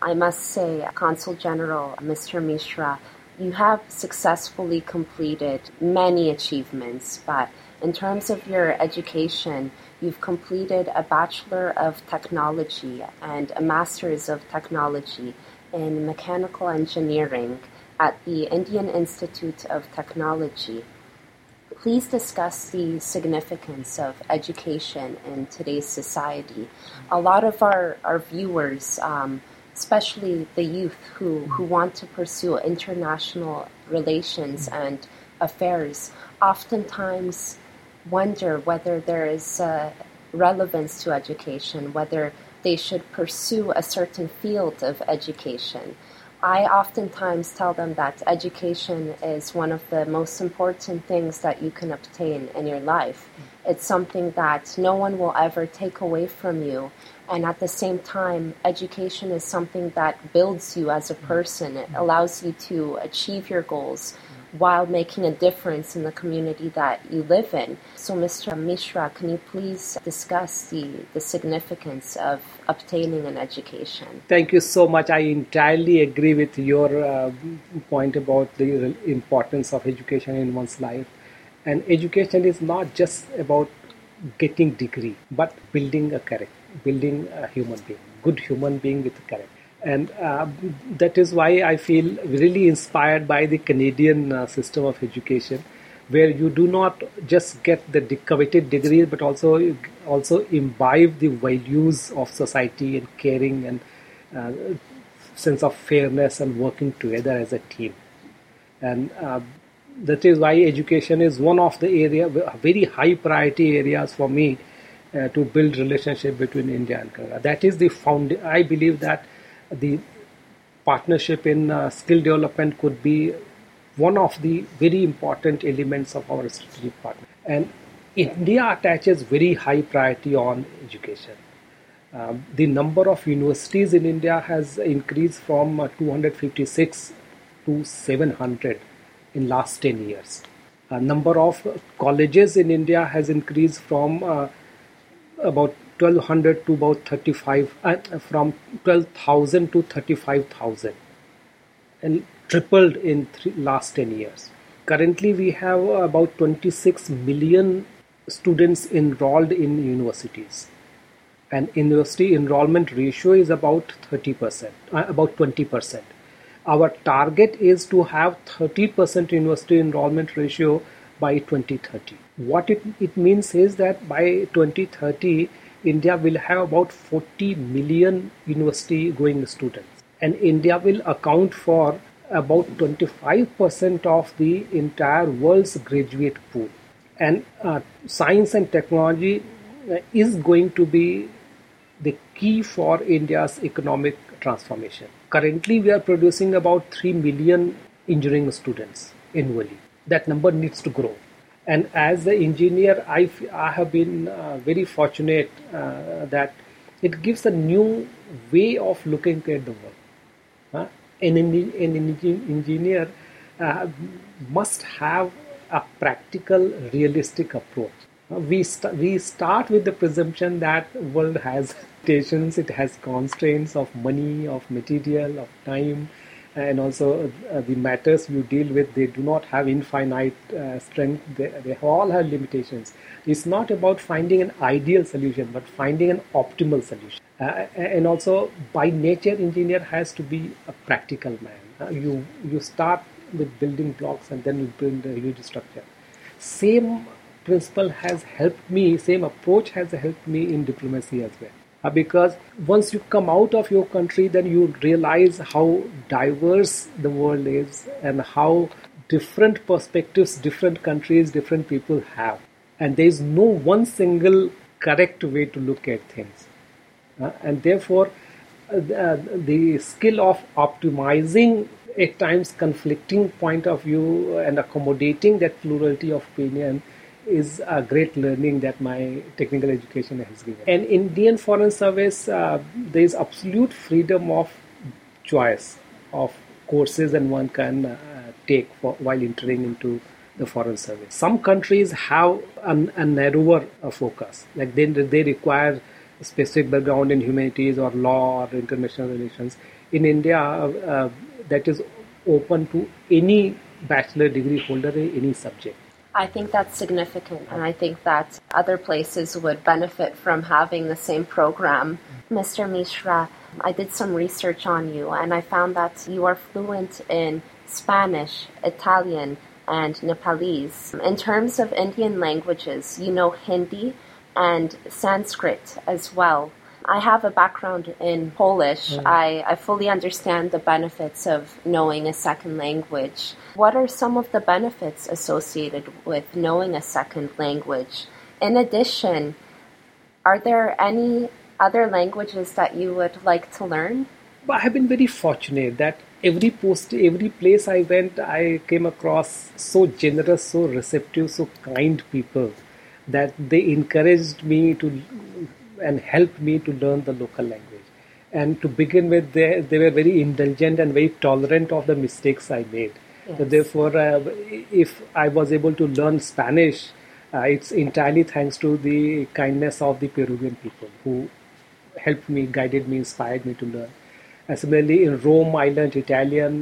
I must say, Consul General Mr. Mishra, you have successfully completed many achievements, but in terms of your education, you've completed a Bachelor of Technology and a Master's of Technology in Mechanical Engineering at the Indian Institute of Technology. Please discuss the significance of education in today's society. A lot of our viewers, especially the youth who want to pursue international relations and affairs, oftentimes wonder whether there is relevance to education, whether they should pursue a certain field of education. I oftentimes tell them that education is one of the most important things that you can obtain in your life. It's something that no one will ever take away from you. And at the same time, education is something that builds you as a person. It allows you to achieve your goals while making a difference in the community that you live in. So, Mr. Mishra, can you please discuss the significance of obtaining an education? Thank you so much. I entirely agree with your point about the importance of education in one's life. And education is not just about getting degree, but building a character, building a human being, good human being with a character. And that is why I feel really inspired by the Canadian system of education, where you do not just get the coveted degree, but also imbibe the values of society and caring and sense of fairness and working together as a team. And that is why education is one of the very high priority areas for me to build relationship between India and Canada. That is I believe that the partnership in skill development could be one of the very important elements of our strategic partnership. And India attaches very high priority on education. The number of universities in India has increased from 256 to 700 in last 10 years. Number of colleges in India has increased from about 1,200 to about 35, from 12,000 to 35,000, and tripled in last 10 years. Currently, we have about 26 million students enrolled in universities, and university enrollment ratio is about 30%, about 20%. Our target is to have 30% university enrollment ratio by 2030. What it means is that by 2030, India will have about 40 million university going students, and India will account for about 25% of the entire world's graduate pool. And science and technology is going to be the key for India's economic transformation. Currently, we are producing about 3 million engineering students annually. That number needs to grow. And as an engineer, I have been very fortunate that it gives a new way of looking at the world. An engineer must have a practical, realistic approach. We start with the presumption that the world has limitations, it has constraints of money, of material, of time, and also the matters you deal with, they do not have infinite strength. They all have limitations. It's not about finding an ideal solution, but finding an optimal solution. And also, by nature, engineer has to be a practical man. You start with building blocks and then you build a huge structure. Same principle has helped me, same approach has helped me in diplomacy as well. Because once you come out of your country, then you realize how diverse the world is and how different perspectives, different countries, different people have. And there is no one single correct way to look at things. And therefore, the skill of optimizing at times conflicting point of view and accommodating that plurality of opinion is a great learning that my technical education has given. And Indian Foreign Service, there is absolute freedom of choice of courses and one can take while entering into the Foreign Service. Some countries have a narrower focus, like they require specific background in humanities or law or international relations. In India, that is open to any bachelor degree holder in any subject. I think that's significant, and I think that other places would benefit from having the same program. Mr. Mishra, I did some research on you, and I found that you are fluent in Spanish, Italian, and Nepalese. In terms of Indian languages, you know Hindi and Sanskrit as well. I have a background in Polish. I fully understand the benefits of knowing a second language. What are some of the benefits associated with knowing a second language? In addition, are there any other languages that you would like to learn? I have been very fortunate that every place I went, I came across so generous, so receptive, so kind people that they encouraged me to and helped me to learn the local language. And to begin with, they were very indulgent and very tolerant of the mistakes I made. Yes. So therefore, if I was able to learn Spanish, it's entirely thanks to the kindness of the Peruvian people who helped me, guided me, inspired me to learn. And similarly, in Rome, I learned Italian.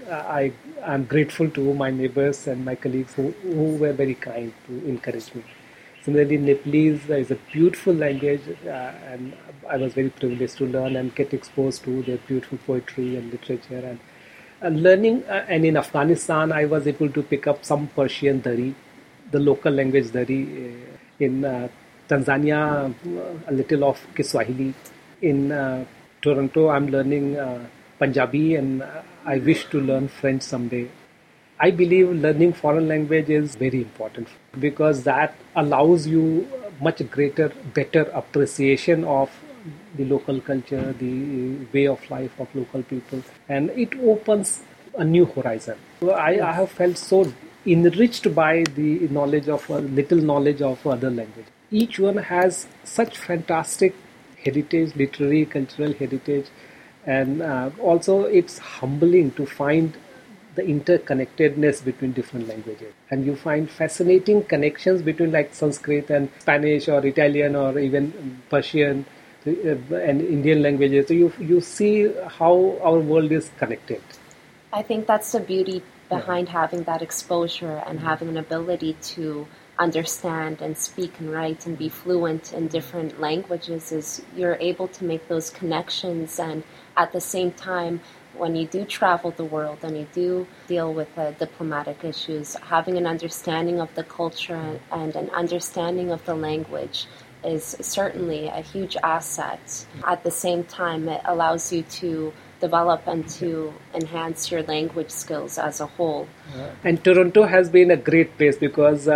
I'm grateful to my neighbors and my colleagues who were very kind to encourage me. Similarly, Nepalese is a beautiful language, and I was very privileged to learn and get exposed to their beautiful poetry and literature. And learning, and in Afghanistan, I was able to pick up some Persian Dari, the local language Dari. In Tanzania, a little of Kiswahili. In Toronto, I'm learning Punjabi, and I wish to learn French someday. I believe learning foreign language is very important because that allows you much greater, better appreciation of the local culture, the way of life of local people, and it opens a new horizon. So I have felt so enriched by the little knowledge of other languages. Each one has such fantastic heritage, literary, cultural heritage, and also it's humbling to find the interconnectedness between different languages, and you find fascinating connections between like Sanskrit and Spanish or Italian or even Persian and Indian languages. So you see how our world is connected. I think that's the beauty behind having that exposure and having an ability to understand and speak and write and be fluent in different languages is you're able to make those connections, and at the same time, when you do travel the world and you do deal with diplomatic issues, having an understanding of the culture and an understanding of the language is certainly a huge asset. At the same time, it allows you to develop and to enhance your language skills as a whole. And Toronto has been a great place because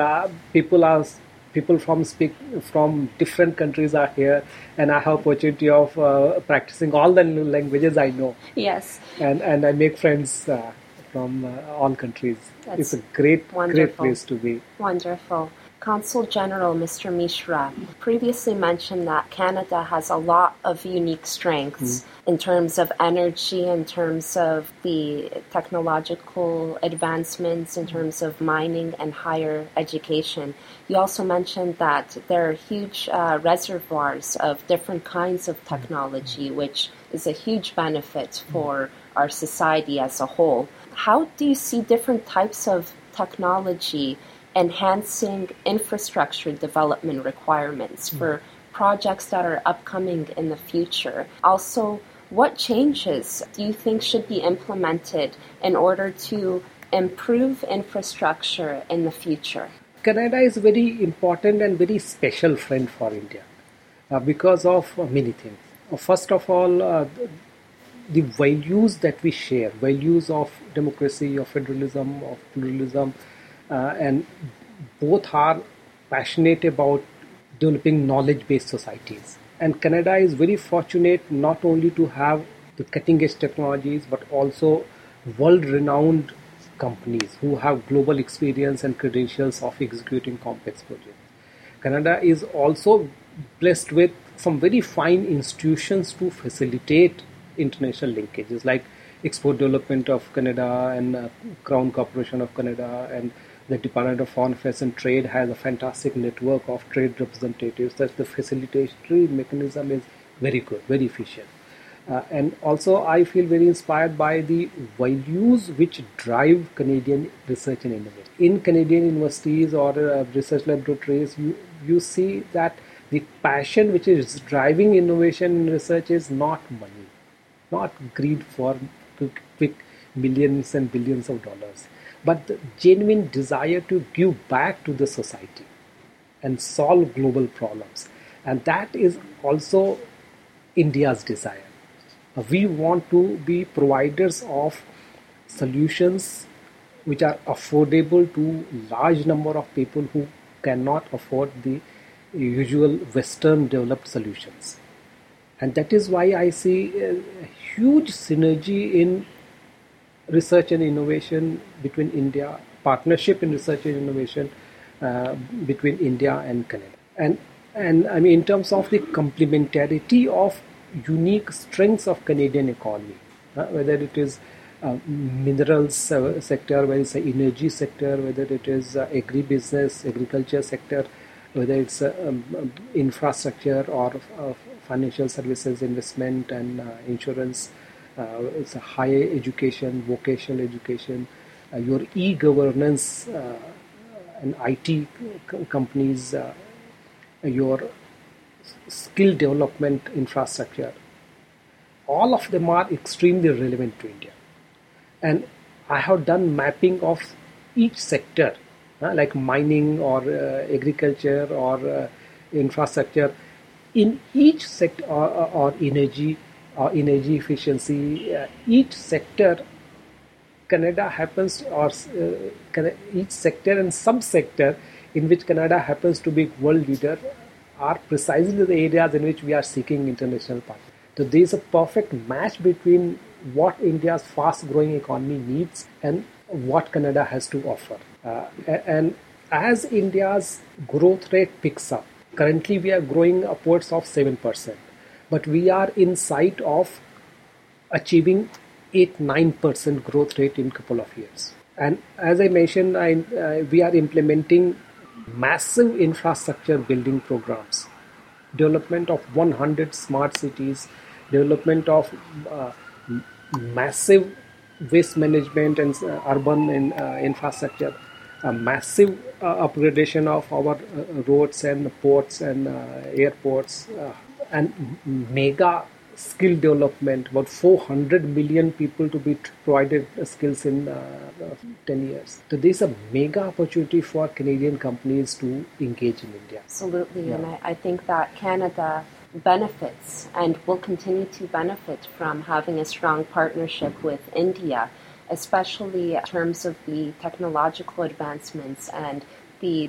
people from different countries are here, and I have opportunity of practicing all the languages I know. Yes. And I make friends from all countries. It's a great place to be. Wonderful. Consul General Mr. Mishra previously mentioned that Canada has a lot of unique strengths in terms of energy, in terms of the technological advancements, in terms of mining and higher education. You also mentioned that there are huge reservoirs of different kinds of technology, which is a huge benefit for our society as a whole. How do you see different types of technology enhancing infrastructure development requirements for projects that are upcoming in the future? Also, what changes do you think should be implemented in order to improve infrastructure in the future? Canada is a very important and very special friend for India because of many things. First of all, the values that we share, values of democracy, of federalism, of pluralism, and both are passionate about developing knowledge-based societies. And Canada is very fortunate not only to have the cutting-edge technologies, but also world-renowned companies who have global experience and credentials of executing complex projects. Canada is also blessed with some very fine institutions to facilitate international linkages, like Export Development of Canada and Crown Corporation of Canada and The Department of Foreign Affairs and Trade has a fantastic network of trade representatives. That the facilitatory mechanism is very good, very efficient. And also, I feel very inspired by the values which drive Canadian research and innovation. In Canadian universities or research laboratories, you see that the passion which is driving innovation and research is not money, not greed for quick millions and billions of dollars, but the genuine desire to give back to the society and solve global problems. And that is also India's desire. We want to be providers of solutions which are affordable to large number of people who cannot afford the usual Western developed solutions. And that is why I see a huge synergy in research and innovation between India, partnership in research and innovation between India and Canada. And I mean, in terms of the complementarity of unique strengths of Canadian economy, whether it is minerals sector, whether it's the energy sector, whether it is agribusiness, agriculture sector, whether it's infrastructure or financial services, investment and insurance, it's a higher education, vocational education, your e-governance and IT companies, your skill development infrastructure, all of them are extremely relevant to India. And I have done mapping of each sector, like mining or agriculture or infrastructure. In each sector or energy efficiency, each sector, Canada happens, or each sector and subsector in which Canada happens to be world leader are precisely the areas in which we are seeking international partners. So there is a perfect match between what India's fast-growing economy needs and what Canada has to offer. And as India's growth rate picks up, currently we are growing upwards of 7%, but we are in sight of achieving 8-9% growth rate in a couple of years. And as I mentioned, we are implementing massive infrastructure building programs, development of 100 smart cities, development of massive waste management and urban infrastructure, a massive upgradation of our roads and ports and airports, and mega skill development, about 400 million people to be provided skills in 10 years. So there's a mega opportunity for Canadian companies to engage in India. Absolutely, yeah. And I think that Canada benefits and will continue to benefit from having a strong partnership with India, especially in terms of the technological advancements and the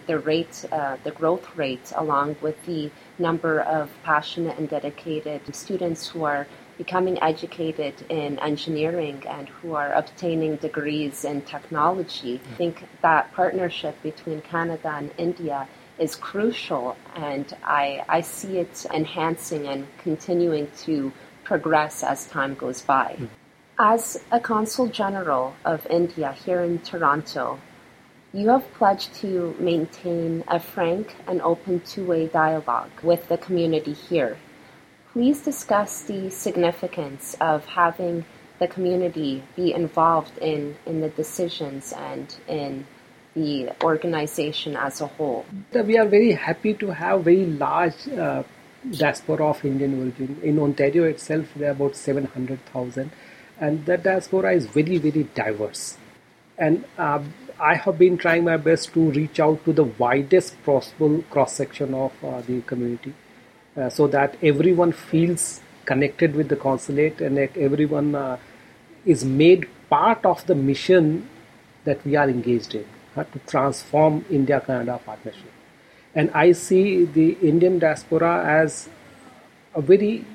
growth rate, along with the number of passionate and dedicated students who are becoming educated in engineering and who are obtaining degrees in technology. I think that partnership between Canada and India is crucial, and I see it enhancing and continuing to progress as time goes by. As a Consul General of India here in Toronto, you have pledged to maintain a frank and open two-way dialogue with the community here. Please discuss the significance of having the community be involved in the decisions and in the organization as a whole. We are very happy to have very large diaspora of Indian origin. In Ontario itself, there are about 700,000, and that diaspora is very, very diverse. And I have been trying my best to reach out to the widest possible cross-section of the community so that everyone feels connected with the consulate and that everyone is made part of the mission that we are engaged in to transform India-Canada partnership. And I see the Indian diaspora as a very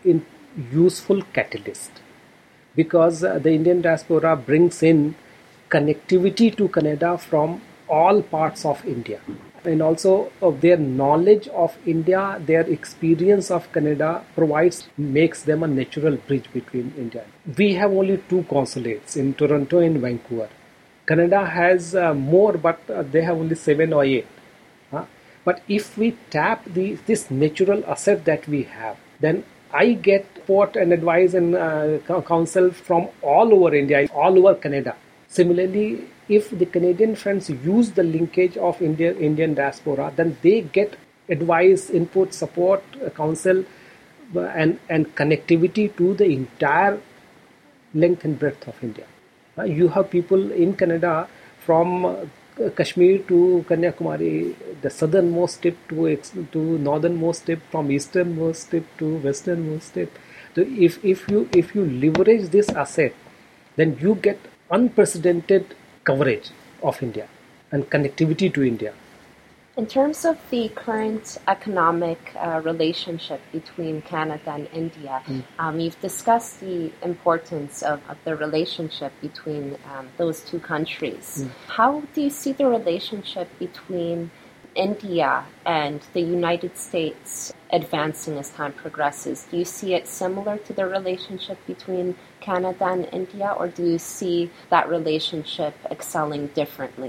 useful catalyst, because the Indian diaspora brings in connectivity to Canada from all parts of India, and also of their knowledge of India, their experience of Canada makes them a natural bridge between India. We have only two consulates in Toronto and Vancouver, Canada has more, but they have only 7 or 8. But if we tap this natural asset that we have, then I get support and advice and counsel from all over India, all over Canada. Similarly, if the Canadian friends use the linkage of Indian diaspora, then they get advice, input, support, counsel, and connectivity to the entire length and breadth of India. You have people in Canada from Kashmir to Kanyakumari, the southernmost tip to northernmost tip, from easternmost tip to westernmost tip. So if you leverage this asset, then you get unprecedented coverage of India and connectivity to India. In terms of the current economic relationship between Canada and India, you've discussed the importance of the relationship between those two countries. How do you see the relationship between India and the United States advancing as time progresses? Do you see it similar to the relationship between Canada and India, or do you see that relationship excelling differently?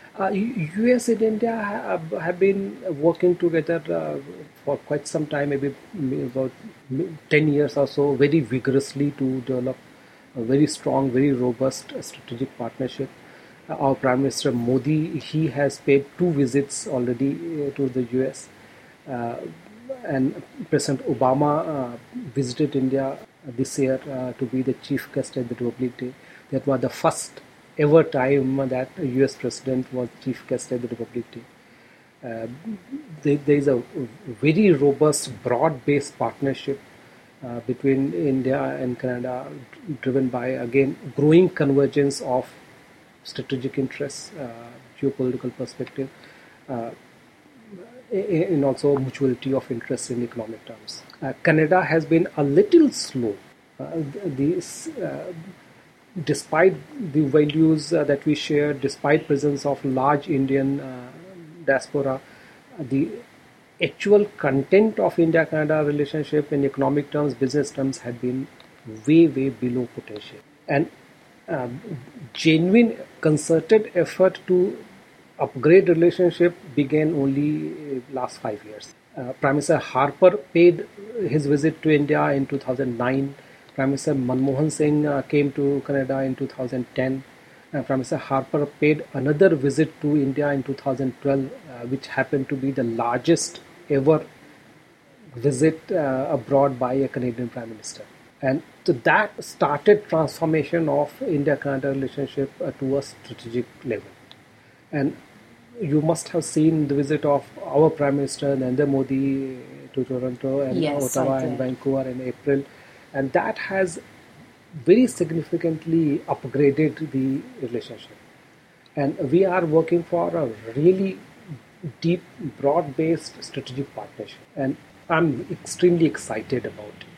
US and India have been working together for quite some time, maybe about 10 years or so, very vigorously to develop a very strong, very robust strategic partnership. Our Prime Minister Modi, he has paid 2 visits already to the US. And President Obama visited India this year to be the chief guest at the Republic Day. That was the first ever time that a US president was chief guest at the Republic Day. There is a very robust, broad-based partnership between India and Canada, driven by, again, growing convergence of strategic interests, geopolitical perspective, and also mutuality of interests in economic terms. Canada has been a little slow. Despite the values that we share, despite presence of large Indian diaspora, the actual content of India-Canada relationship in economic terms, business terms, had been way below potential. And genuine concerted effort to upgrade relationship began only last 5 years. Prime Minister Harper paid his visit to India in 2009. Prime Minister Manmohan Singh came to Canada in 2010. Prime Minister Harper paid another visit to India in 2012, which happened to be the largest ever visit abroad by a Canadian Prime Minister. And so that started transformation of India-Canada relationship to a strategic level. And you must have seen the visit of our Prime Minister Narendra Modi to Toronto and Ottawa and Vancouver in April. And that has very significantly upgraded the relationship. And we are working for a really deep, broad-based strategic partnership. And I'm extremely excited about it.